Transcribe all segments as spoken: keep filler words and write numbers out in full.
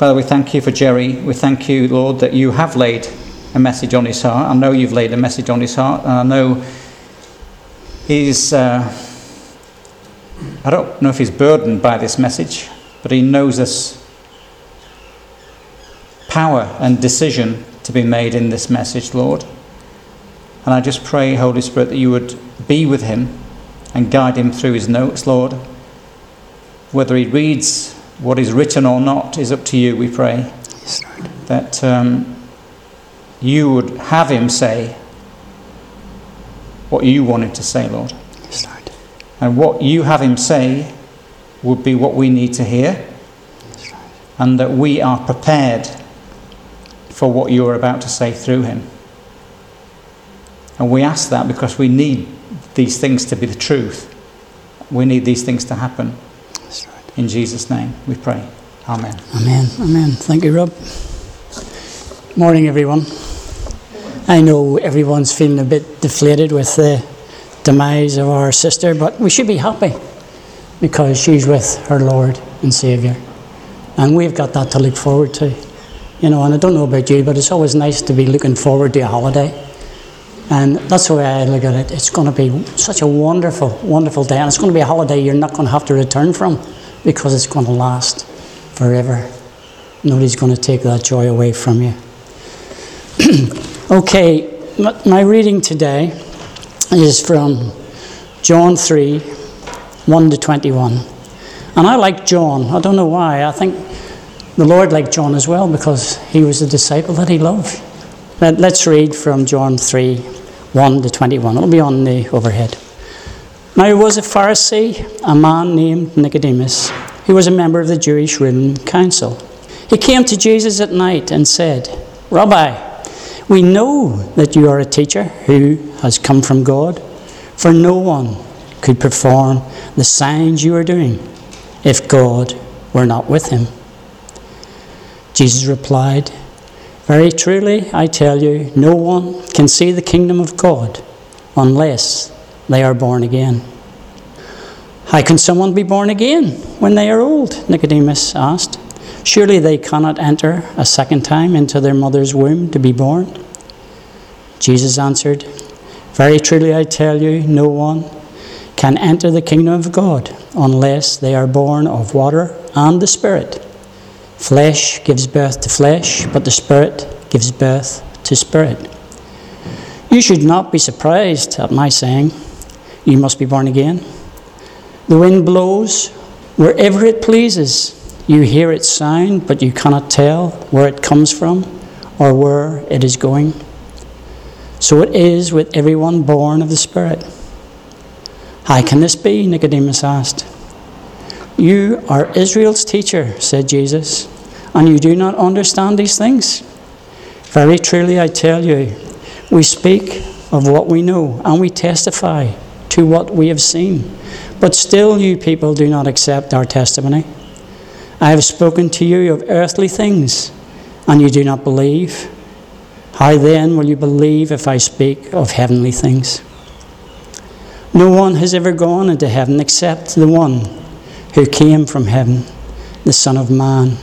Father, we thank you for Jerry. We thank you, Lord, that you have laid a message on his heart. I know you've laid a message on his heart, and I know he's, uh, I don't know if he's burdened by this message, but he knows there's power and decision to be made in this message, Lord. And I just pray, Holy Spirit, that you would be with him and guide him through his notes, Lord. Whether he reads what is written or not is up to you, we pray. Yes, Lord. That um, you would have him say what you wanted to say, Lord. Yes, Lord. And what you have him say would be what we need to hear. Yes, Lord. And that we are prepared for what you are about to say through him. And we ask that because we need these things to be the truth. We need these things to happen. Yes, Lord. In Jesus' name we pray. Amen. Amen. Amen. Thank you, Rob. Morning, everyone. I know everyone's feeling a bit deflated with the demise of our sister, but we should be happy because she's with her Lord and Saviour. And we've got that to look forward to. You know, and I don't know about you, but it's always nice to be looking forward to a holiday. And that's the way I look at it. It's going to be such a wonderful, wonderful day. And it's going to be a holiday you're not going to have to return from because it's going to last forever. Nobody's going to take that joy away from you. Okay, my reading today is from John three, one to twenty-one. And I like John. I don't know why. I think the Lord liked John as well because he was a disciple that he loved. But let's read from John three, one to twenty-one. It'll be on the overhead. Now there was a Pharisee, a man named Nicodemus, who was a member of the Jewish ruling council. He came to Jesus at night and said, Rabbi, we know that you are a teacher who has come from God, for no one could perform the signs you are doing if God were not with him. Jesus replied, Very truly, I tell you, no one can see the kingdom of God unless they are born again. How can someone be born again when they are old? Nicodemus asked. Surely they cannot enter a second time into their mother's womb to be born. Jesus answered, Very truly, I tell you, no one can enter the kingdom of God unless they are born of water and the Spirit. Flesh gives birth to flesh, but the Spirit gives birth to spirit. You should not be surprised at my saying, You must be born again. The wind blows wherever it pleases. You hear its sound, but you cannot tell where it comes from or where it is going. So it is with everyone born of the Spirit. How can this be? Nicodemus asked. You are Israel's teacher, said Jesus, and you do not understand these things? Very truly, I tell you, we speak of what we know, and we testify to what we have seen. But still you people do not accept our testimony. I have spoken to you of earthly things, and you do not believe. How then will you believe if I speak of heavenly things? No one has ever gone into heaven except the one who came from heaven, the Son of Man.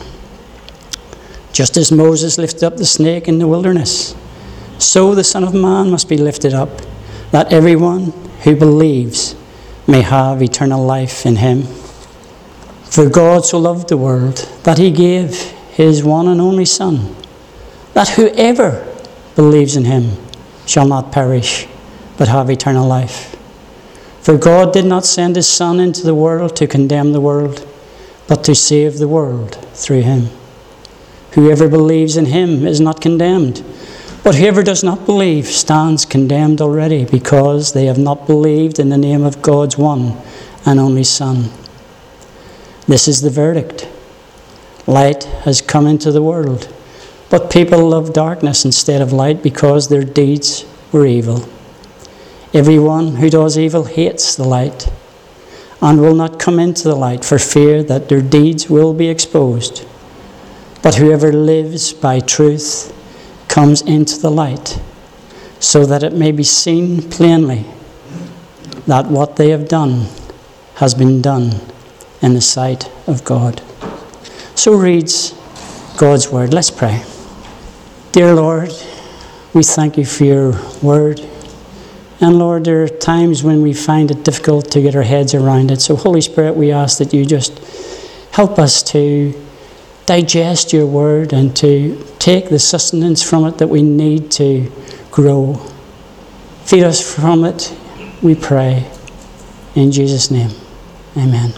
Just as Moses lifted up the snake in the wilderness, so the Son of Man must be lifted up, that everyone who believes may have eternal life in him. For God so loved the world that he gave his one and only Son, that whoever believes in him shall not perish, but have eternal life. For God did not send his Son into the world to condemn the world, but to save the world through him. Whoever believes in him is not condemned, but whoever does not believe stands condemned already, because they have not believed in the name of God's one and only Son. This is the verdict. Light has come into the world, but people love darkness instead of light because their deeds were evil. Everyone who does evil hates the light and will not come into the light for fear that their deeds will be exposed. But whoever lives by truth comes into the light, so that it may be seen plainly that what they have done has been done in the sight of God. So reads God's word. Let's pray. Dear Lord, we thank you for your word. And Lord, there are times when we find it difficult to get our heads around it. So Holy Spirit, we ask that you just help us to digest your word and to take the sustenance from it that we need to grow. Feed us from it, we pray. In Jesus' name, amen.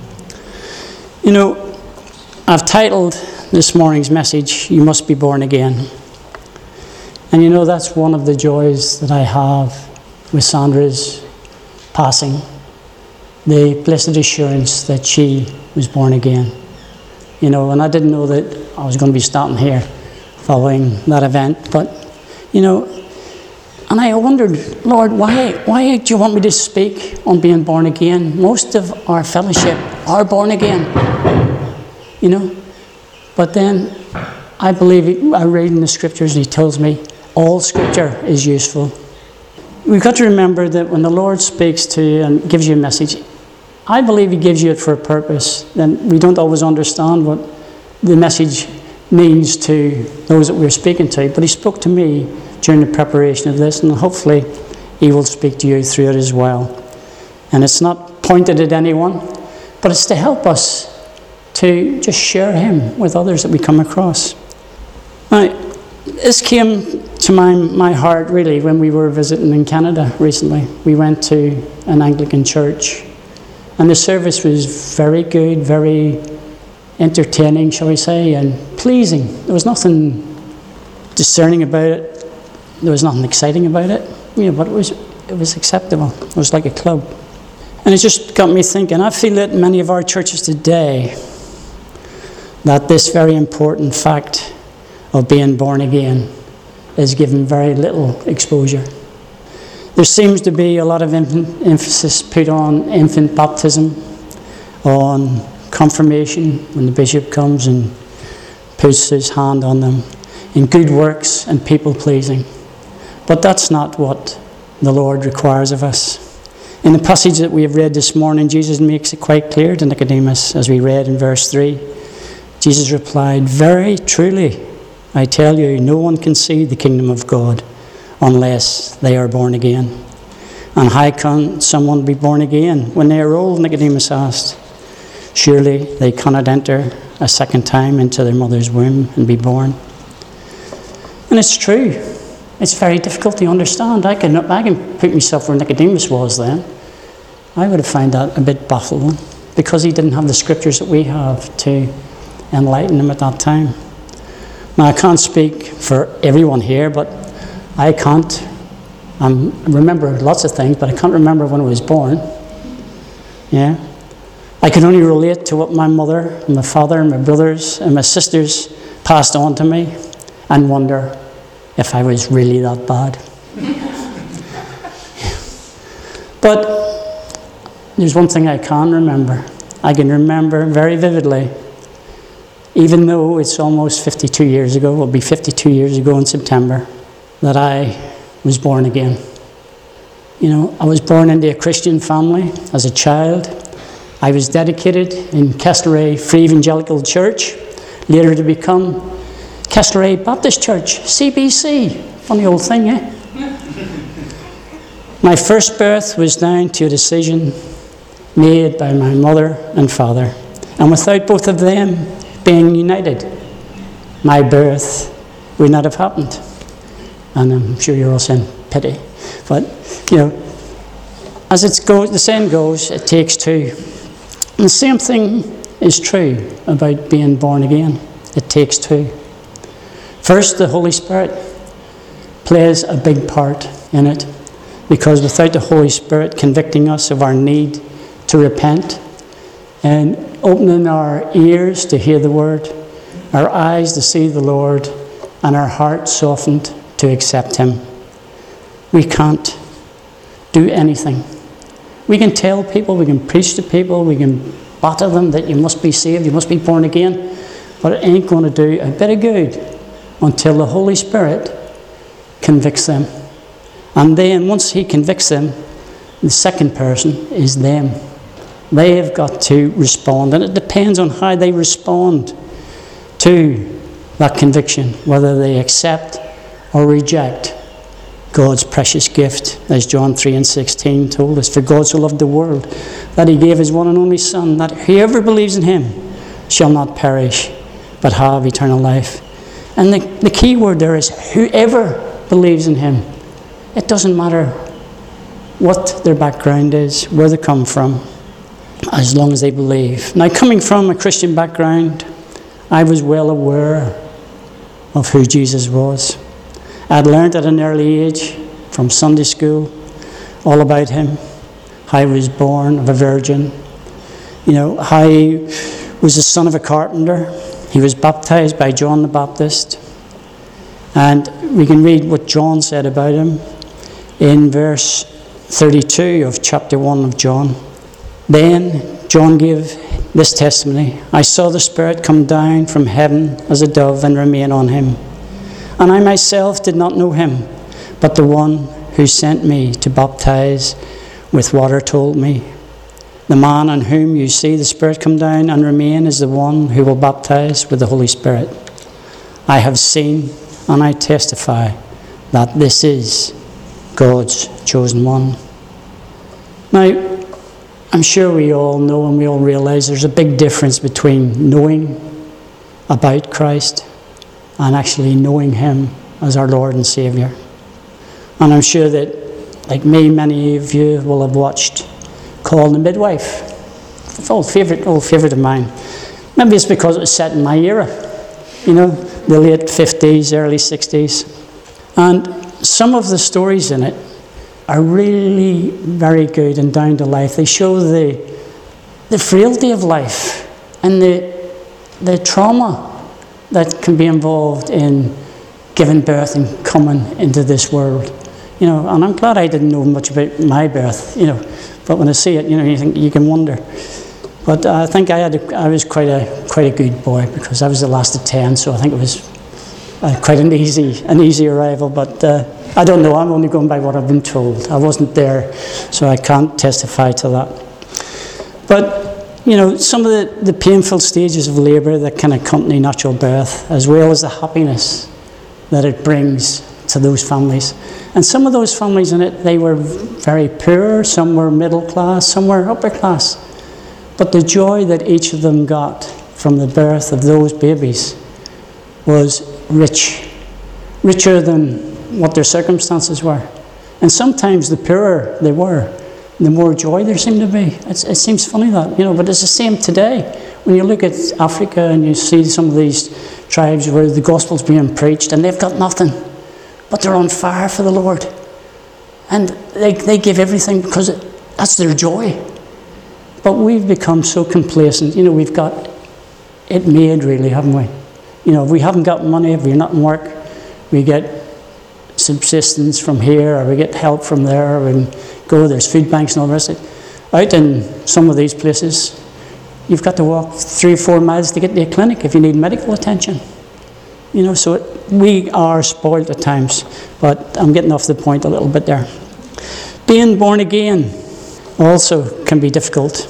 You know, I've titled this morning's message, You Must Be Born Again. And you know, that's one of the joys that I have with Sandra's passing. The blessed assurance that she was born again. You know, and I didn't know that I was going to be starting here following that event. But, you know, and I wondered, Lord, why, why do you want me to speak on being born again? Most of our fellowship are born again, you know. But then I believe, I read in the scriptures and he tells me all scripture is useful. We've got to remember that when the Lord speaks to you and gives you a message, I believe he gives you it for a purpose. And we don't always understand what the message means to those that we're speaking to. But he spoke to me during the preparation of this, and hopefully he will speak to you through it as well. And it's not pointed at anyone, but it's to help us to just share him with others that we come across. Now, this came to my, my heart really when we were visiting in Canada recently. We went to an Anglican church, and the service was very good, very entertaining, shall we say, and pleasing. There was nothing discerning about it. There was nothing exciting about it, you know, but it was it was acceptable. It was like a club. And it just got me thinking. I feel that in many of our churches today, that this very important fact of being born again is given very little exposure. There seems to be a lot of em- emphasis put on infant baptism, on confirmation when the bishop comes and puts his hand on them, in good works and people pleasing. But that's not what the Lord requires of us. In the passage that we have read this morning, Jesus makes it quite clear to Nicodemus, as we read in verse three. Jesus replied, "Very truly, I tell you, no one can see the kingdom of God unless they are born again." "And how can someone be born again when they are old?" Nicodemus asked. "Surely they cannot enter a second time into their mother's womb and be born." And it's true. It's very difficult to understand. I can, I can put myself where Nicodemus was then. I would have found that a bit baffling because he didn't have the scriptures that we have to enlighten him at that time. Now, I can't speak for everyone here, but I can't um, remember lots of things, but I can't remember when I was born. Yeah. I can only relate to what my mother and my father and my brothers and my sisters passed on to me and wonder if I was really that bad. But there's one thing I can remember. I can remember very vividly, even though it's almost fifty-two years ago, it'll be fifty-two years ago in September, that I was born again. You know, I was born into a Christian family as a child. I was dedicated in Castlereagh Free Evangelical Church, later to become Castlereagh Baptist Church, C B C. Funny old thing, eh? My first birth was down to a decision made by my mother and father. And without both of them being united, my birth would not have happened. And I'm sure you're all saying pity. But, you know, as it goes, the saying goes, it takes two. And the same thing is true about being born again. It takes two. First, the Holy Spirit plays a big part in it, because without the Holy Spirit convicting us of our need to repent and opening our ears to hear the word, our eyes to see the Lord, and our hearts softened to accept him, we can't do anything. We can tell people, we can preach to people, we can batter them that you must be saved, you must be born again, but it ain't going to do a bit of good until the Holy Spirit convicts them. And then once he convicts them, the second person is them. They have got to respond, and it depends on how they respond to that conviction, whether they accept or reject God's precious gift, as John three and sixteen told us. For God so loved the world that he gave his one and only Son, that whoever believes in him shall not perish, but have eternal life. And the, the key word there is whoever believes in him. It doesn't matter what their background is, where they come from, as long as they believe. Now, coming from a Christian background, I was well aware of who Jesus was. I'd learned at an early age from Sunday school all about him, how he was born of a virgin, you know, how he was the son of a carpenter. He was baptized by John the Baptist. And we can read what John said about him in verse thirty-two of chapter one of John. Then John gave this testimony: I saw the Spirit come down from heaven as a dove and remain on him. And I myself did not know him, but the one who sent me to baptize with water told me, the man on whom you see the Spirit come down and remain is the one who will baptize with the Holy Spirit. I have seen and I testify that this is God's chosen one. Now, I'm sure we all know and we all realize there's a big difference between knowing about Christ and actually knowing him as our Lord and Saviour. And I'm sure that, like me, many of you will have watched Call the Midwife. It's an old favourite, old favourite of mine. Maybe it's because it was set in my era, you know, the late fifties, early sixties. And some of the stories in it are really very good and down to life. They show the the frailty of life and the the trauma that can be involved in giving birth and coming into this world. You know, and I'm glad I didn't know much about my birth, you know, but when I see it, you know, you think you can wonder. But I think I had a, I was quite a quite a good boy, because I was the last of ten, so I think it was uh, quite an easy an easy arrival. But uh, I don't know. I'm only going by what I've been told. I wasn't there, so I can't testify to that. But you know, some of the, the painful stages of labour that can accompany natural birth, as well as the happiness that it brings to those families. And some of those families in it, they were very poor, some were middle class, some were upper class. But the joy that each of them got from the birth of those babies was rich, richer than what their circumstances were. And sometimes the poorer they were, the more joy there seemed to be. It's, it seems funny that, you know, but it's the same today. When you look at Africa and you see some of these tribes where the gospel's being preached and they've got nothing, but they're on fire for the Lord. And they, they give everything because it, that's their joy. But we've become so complacent. You know, we've got it made, really, haven't we? You know, if we haven't got money, if we're not in work, we get subsistence from here, or we get help from there, or we go, there's food banks and all the rest of it. Out in some of these places, you've got to walk three or four miles to get to a clinic if you need medical attention. You know, so it, we are spoiled at times, but I'm getting off the point a little bit there. Being born again also can be difficult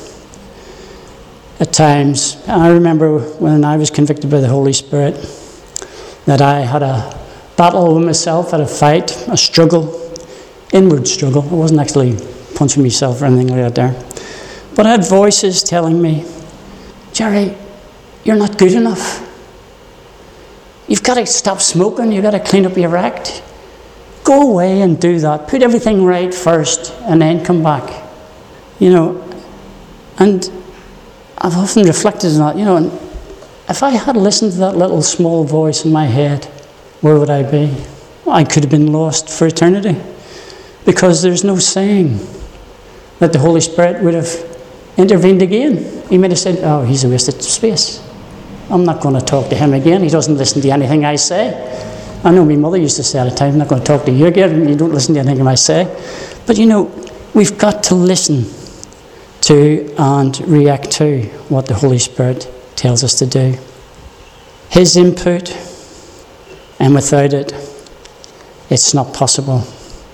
at times. I remember when I was convicted by the Holy Spirit that I had a battle with myself, had a fight, a struggle, inward struggle. I wasn't actually punching myself or anything like that there. But I had voices telling me, Jerry, you're not good enough. You've got to stop smoking, you've got to clean up your act. Go away and do that. Put everything right first and then come back. You know, and I've often reflected on that, you know, and if I had listened to that little small voice in my head, where would I be? I could have been lost for eternity, because there's no saying that the Holy Spirit would have intervened again. He might have said, oh, he's a waste of space. I'm not going to talk to him again. He doesn't listen to anything I say. I know my mother used to say at a time, I'm not going to talk to you again. You don't listen to anything I say. But you know, we've got to listen to and react to what the Holy Spirit tells us to do. His input, and without it, it's not possible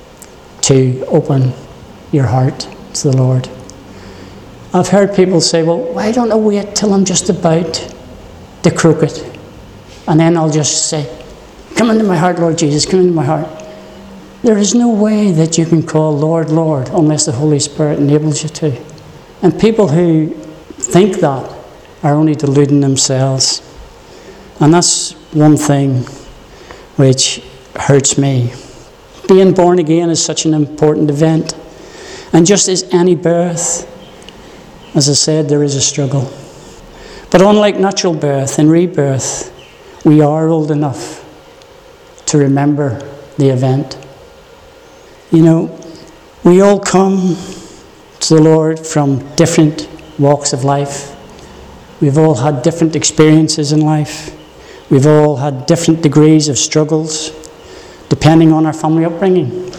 to open your heart to the Lord. I've heard people say, well, why don't I wait till I'm just about to croak it? and then I'll just say, come into my heart, Lord Jesus, come into my heart. There is no way that you can call Lord, Lord, unless the Holy Spirit enables you to. And people who think that are only deluding themselves. And that's one thing which hurts me. Being born again is such an important event. And just as any birth, as I said, there is a struggle. But unlike natural birth and rebirth, we are old enough to remember the event. You know, we all come to the Lord from different walks of life. We've all had different experiences in life. We've all had different degrees of struggles, depending on our family upbringing.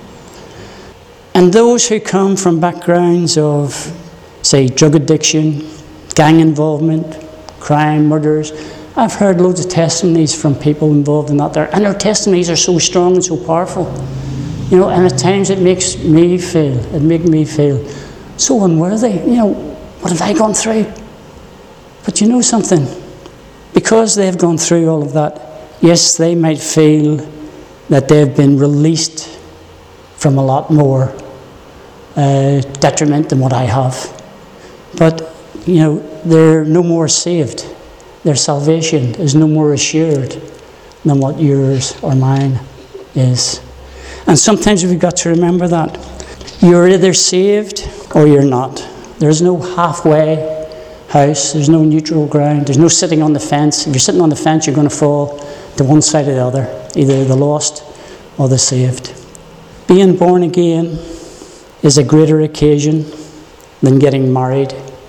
And those who come from backgrounds of, say, drug addiction, gang involvement, crime, murders, I've heard loads of testimonies from people involved in that there, and their testimonies are so strong and so powerful. You know, and at times it makes me feel, it makes me feel so unworthy. You know, what have I gone through? But you know something? Because they've gone through all of that, yes, they might feel that they've been released from a lot more uh, detriment than what I have. But, you know, they're no more saved. Their salvation is no more assured than what yours or mine is. And sometimes we've got to remember that. You're either saved or you're not. There's no halfway house. There's no neutral ground. There's no sitting on the fence. If you're sitting on the fence, you're going to fall to one side or the other, either the lost or the saved. Being born again is a greater occasion than getting married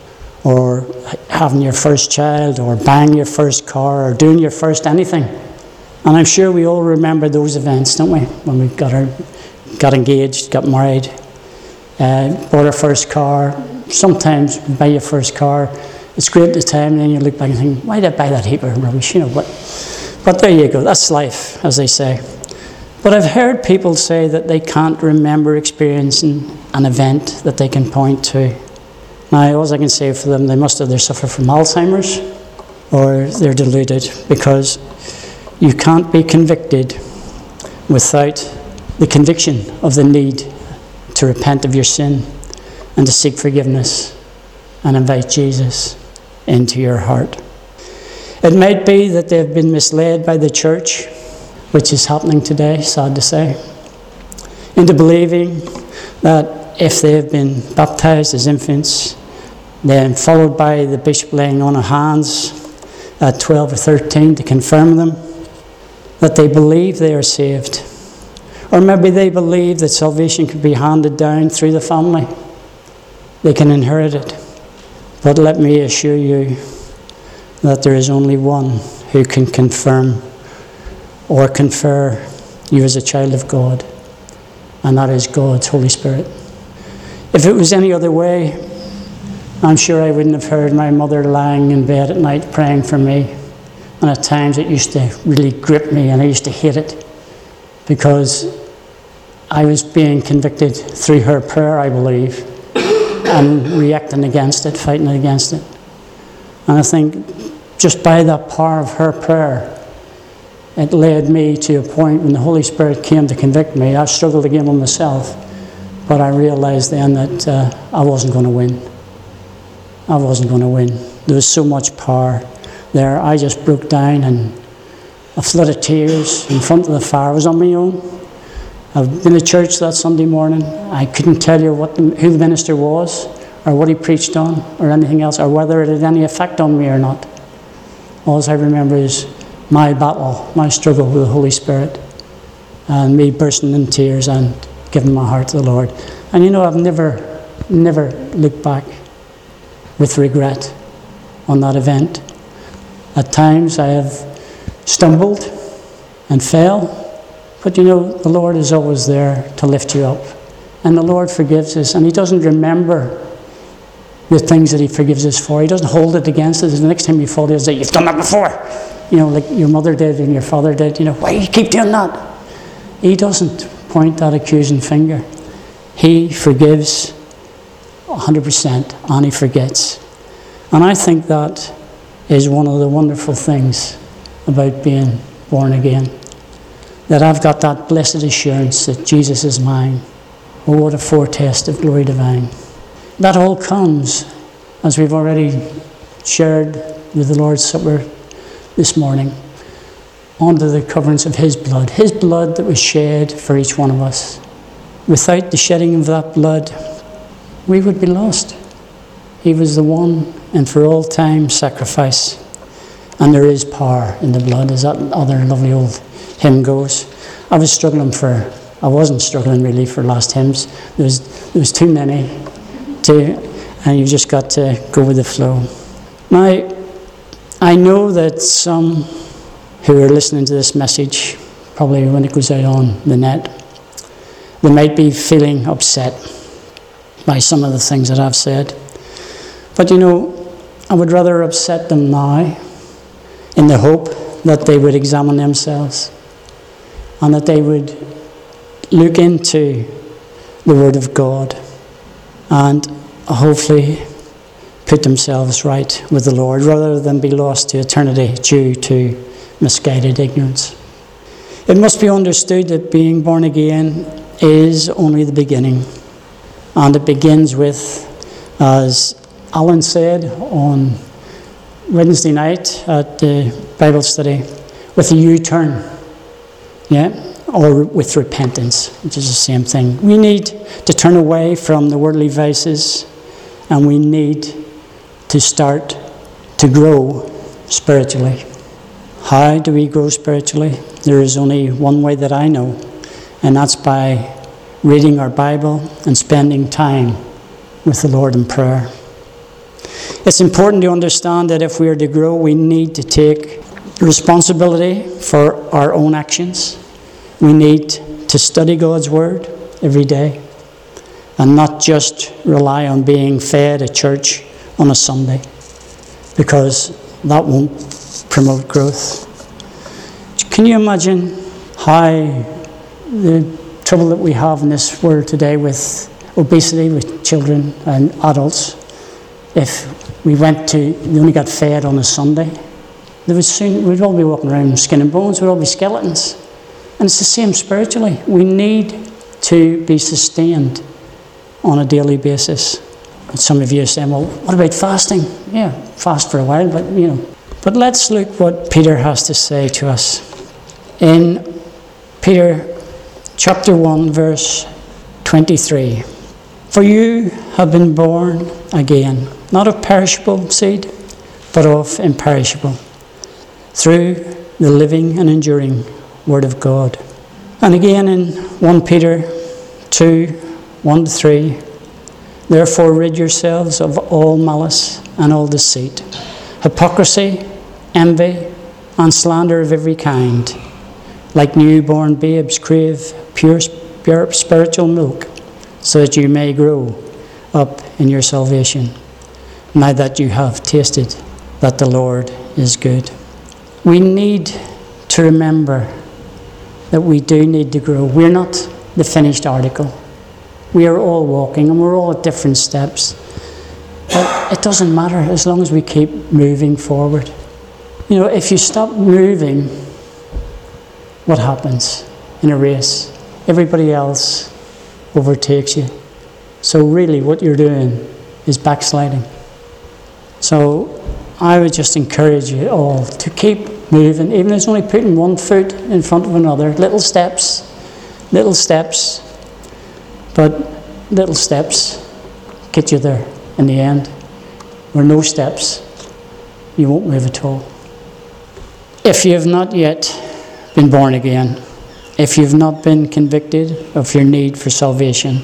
or having your first child or buying your first car or doing your first anything. And I'm sure we all remember those events, don't we? When we got our, got engaged, got married, uh, bought our first car. Sometimes you buy your first car, it's great at the time, and then you look back and think, why did I buy that heap of rubbish? You know, but, but there you go, that's life, as they say. But I've heard people say that they can't remember experiencing an event that they can point to. Now, all I can say for them, they must either suffer from Alzheimer's or they're deluded, because you can't be convicted without the conviction of the need to repent of your sin and to seek forgiveness and invite Jesus into your heart. It might be that they've been misled by the church, which is happening today, sad to say, into believing that if they've been baptized as infants, then followed by the bishop laying on of hands at twelve or thirteen to confirm them, that they believe they are saved. Or maybe they believe that salvation could be handed down through the family. They can inherit it. But let me assure you that there is only one who can confirm or confer you as a child of God, and that is God's Holy Spirit. If it was any other way, I'm sure I wouldn't have heard my mother lying in bed at night praying for me. And at times it used to really grip me, and I used to hate it, because I was being convicted through her prayer, I believe, and reacting against it, fighting against it. And I think just by that power of her prayer, it led me to a point when the Holy Spirit came to convict me. I struggled again with myself, but I realized then that uh, I wasn't going to win. I wasn't going to win. There was so much power there. I just broke down, and a flood of tears in front of the fire. I was on my own. I've been to church that Sunday morning. I couldn't tell you what the, who the minister was, or what he preached on, or anything else, or whether it had any effect on me or not. All I remember is my battle, my struggle with the Holy Spirit, and me bursting in tears and giving my heart to the Lord. And you know, I've never, never looked back with regret on that event. At times I have stumbled and fell, but you know, the Lord is always there to lift you up. And the Lord forgives us, and He doesn't remember the things that He forgives us for. He doesn't hold it against us. The next time you fall, He'll say, you've done that before. You know, like your mother did and your father did. You know, why do you keep doing that? He doesn't point that accusing finger. He forgives one hundred percent, and He forgets. And I think that is one of the wonderful things about being born again. That I've got that blessed assurance that Jesus is mine. Oh, what a foretaste of glory divine. That all comes, as we've already shared with the Lord's Supper this morning, onto the coverings of his blood. His blood that was shed for each one of us. Without the shedding of that blood, we would be lost. He was the one and for all time sacrifice. And there is power in the blood, as that other lovely old hymn goes. I was struggling for, I wasn't struggling really for last hymns. There was, there was too many to, and you've just got to go with the flow. Now, I know that some who are listening to this message, probably when it goes out on the net, they might be feeling upset by some of the things that I've said. But you know, I would rather upset them now in the hope that they would examine themselves and that they would look into the Word of God and hopefully put themselves right with the Lord rather than be lost to eternity due to misguided ignorance. It must be understood that being born again is only the beginning, and it begins with, as Alan said on Wednesday night at the Bible study, with a U-turn, yeah, or with repentance, which is the same thing. We need to turn away from the worldly vices, and we need to start to grow spiritually. How do we grow spiritually? There is only one way that I know, and that's by reading our Bible and spending time with the Lord in prayer. It's important to understand that if we are to grow, we need to take responsibility for our own actions. We need to study God's Word every day and not just rely on being fed at church on a Sunday, because that won't promote growth. Can you imagine how the trouble that we have in this world today with obesity, with children and adults, if we went to, we only got fed on a Sunday, there would soon, we'd all be walking around skin and bones, we'd all be skeletons. And it's the same spiritually. We need to be sustained on a daily basis. And some of you are saying, well, what about fasting? Yeah, fast for a while, but you know. But let's look what Peter has to say to us. In Peter chapter one, verse twenty-three. For you have been born again, not of perishable seed, but of imperishable, through the living and enduring Word of God. And again in First Peter two, one to three. Therefore rid yourselves of all malice and all deceit, hypocrisy, envy, and slander of every kind. Like newborn babes, crave pure, pure spiritual milk, so that you may grow up in your salvation, now that you have tasted that the Lord is good. We need to remember that we do need to grow. We're not the finished article. We are all walking, and we're all at different steps. But it doesn't matter as long as we keep moving forward. You know, if you stop moving, what happens in a race? Everybody else overtakes you. So really what you're doing is backsliding. So I would just encourage you all to keep moving, even if it's only putting one foot in front of another. Little steps, little steps, but little steps get you there in the end. Or no steps, you won't move at all. If you have not yet been born again, if you've not been convicted of your need for salvation,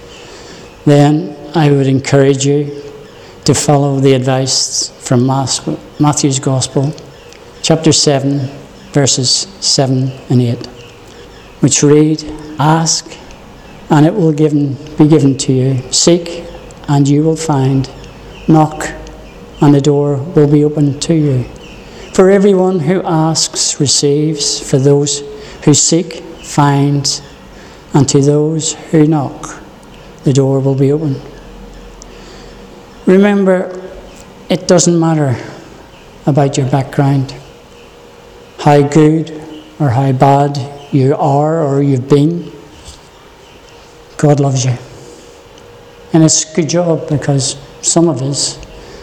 then I would encourage you to follow the advice from Matthew's Gospel, chapter seven, verses seven and eight, which read, ask, and it will given, be given to you. Seek, and you will find. Knock, and the door will be opened to you. For everyone who asks receives, for those who seek finds, and to those who knock, the door will be open. Remember, it doesn't matter about your background. how good or how bad you are or you've been, God loves you. And it's a good job, because some of us,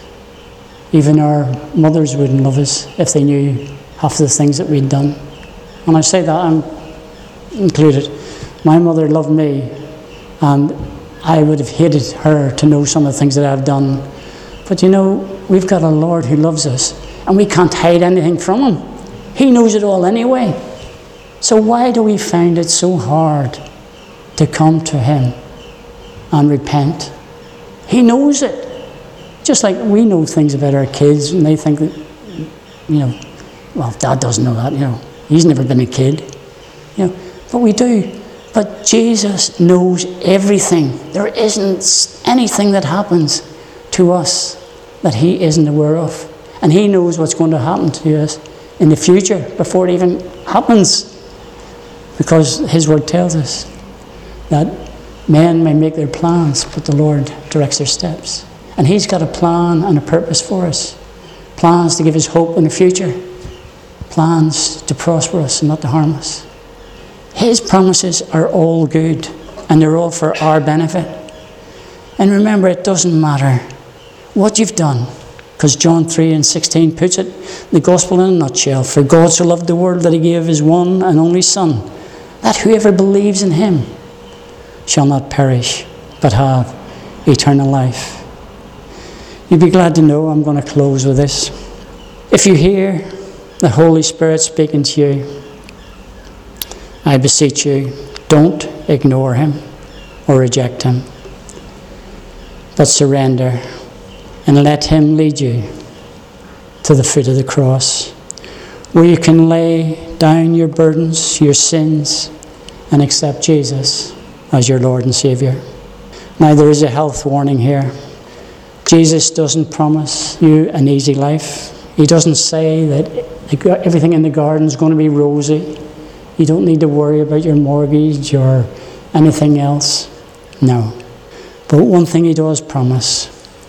even our mothers wouldn't love us if they knew half the things that we'd done. And I say that, I'm included. My mother loved me, and I would have hated her to know some of the things that I've done. But you know, we've got a Lord who loves us, and we can't hide anything from him. He knows it all anyway. So why do we find it so hard to come to him and repent? He knows it. Just like we know things about our kids, and they think that, you know, well, Dad doesn't know that, you know. He's never been a kid. You know, but we do. But Jesus knows everything. There isn't anything that happens to us that he isn't aware of. And he knows what's going to happen to us in the future before it even happens. Because his word tells us that men may make their plans, but the Lord directs their steps. And he's got a plan and a purpose for us. Plans to give us hope in the future. Plans to prosper us and not to harm us. His promises are all good, and they're all for our benefit. And remember, it doesn't matter what you've done, because John three and sixteen puts it, the gospel in a nutshell. For God so loved the world that he gave his one and only Son, that whoever believes in him shall not perish, but have eternal life. You'd be glad to know I'm going to close with this. If you hear the Holy Spirit speaking to you, I beseech you, don't ignore him or reject him, but surrender and let him lead you to the foot of the cross, where you can lay down your burdens, your sins, and accept Jesus as your Lord and Saviour. Now, there is a health warning here. Jesus doesn't promise you an easy life. He doesn't say that everything in the garden is going to be rosy. You don't need to worry about your mortgage or anything else. No. But one thing he does promise,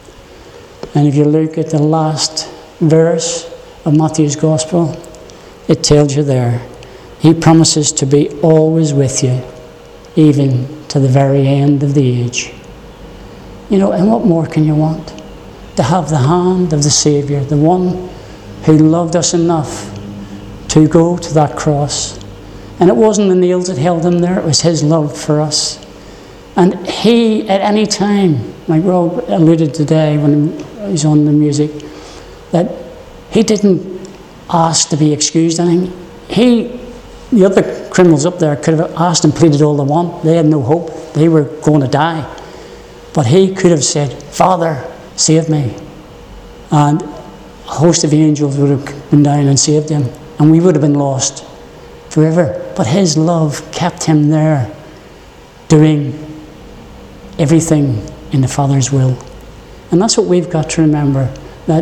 and if you look at the last verse of Matthew's Gospel, it tells you there, he promises to be always with you, even to the very end of the age. You know, and what more can you want? To have the hand of the Saviour, the one who loved us enough to go to that cross. And it wasn't the nails that held him there, it was his love for us. And he, at any time, like Rob alluded today when he's on the music, that he didn't ask to be excused anything. He, the other criminals up there could have asked and pleaded all they want. They had no hope. They were going to die. But he could have said, Father, save me. And a host of angels would have been down and saved him. And we would have been lost forever. But his love kept him there, doing everything in the Father's will. And that's what we've got to remember, that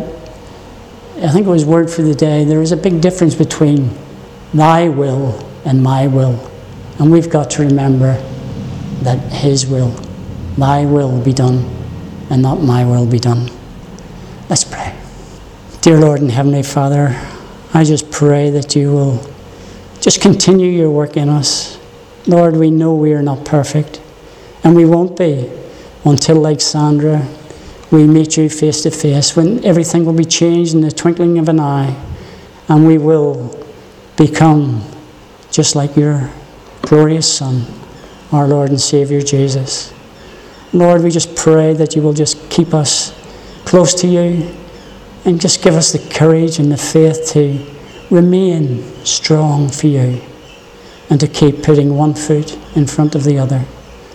I think it was word for the day, there is a big difference between thy will and my will. And we've got to remember that his will, thy will be done, and not my will be done. Let's pray. Dear Lord and Heavenly Father, I just pray that you will just continue your work in us. Lord, we know we are not perfect, and we won't be until, like Sandra, we meet you face to face, when everything will be changed in the twinkling of an eye, and we will become just like your glorious Son, our Lord and Saviour Jesus. Lord, we just pray that you will just keep us close to you and just give us the courage and the faith to remain strong for you and to keep putting one foot in front of the other.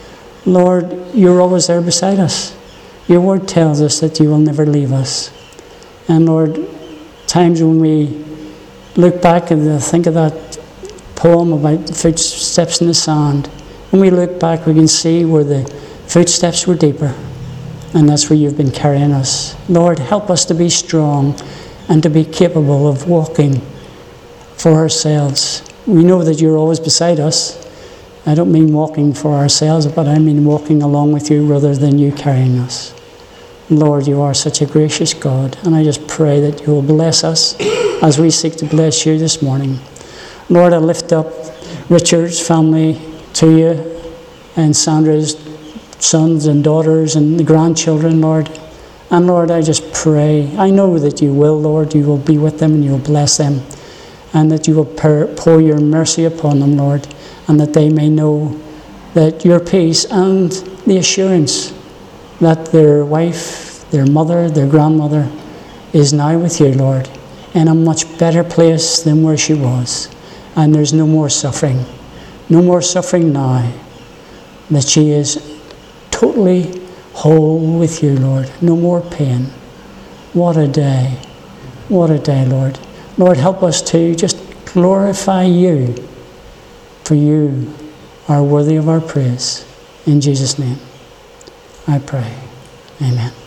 Lord, you're always there beside us. Your word tells us that you will never leave us. And Lord, times when we look back and think of that poem about the footsteps in the sand, when we look back we can see where the footsteps were deeper, and that's where you've been carrying us. Lord, help us to be strong and to be capable of walking for ourselves. We know that you're always beside us. I don't mean walking for ourselves, but I mean walking along with you rather than you carrying us. Lord, you are such a gracious God, and I just pray that you will bless us as we seek to bless you this morning. Lord, I lift up Richard's family to you, and Sandra's sons and daughters and the grandchildren, Lord. And Lord, I just pray, I know that you will, Lord, you will be with them and you will bless them, and that you will pour your mercy upon them, Lord, and that they may know that your peace and the assurance that their wife, their mother, their grandmother is now with you, Lord, in a much better place than where she was. And there's no more suffering, no more suffering now, that she is totally whole with you, Lord. No more pain. What a day. What a day, Lord. Lord, help us to just glorify you, for you are worthy of our praise. In Jesus' name, I pray. Amen.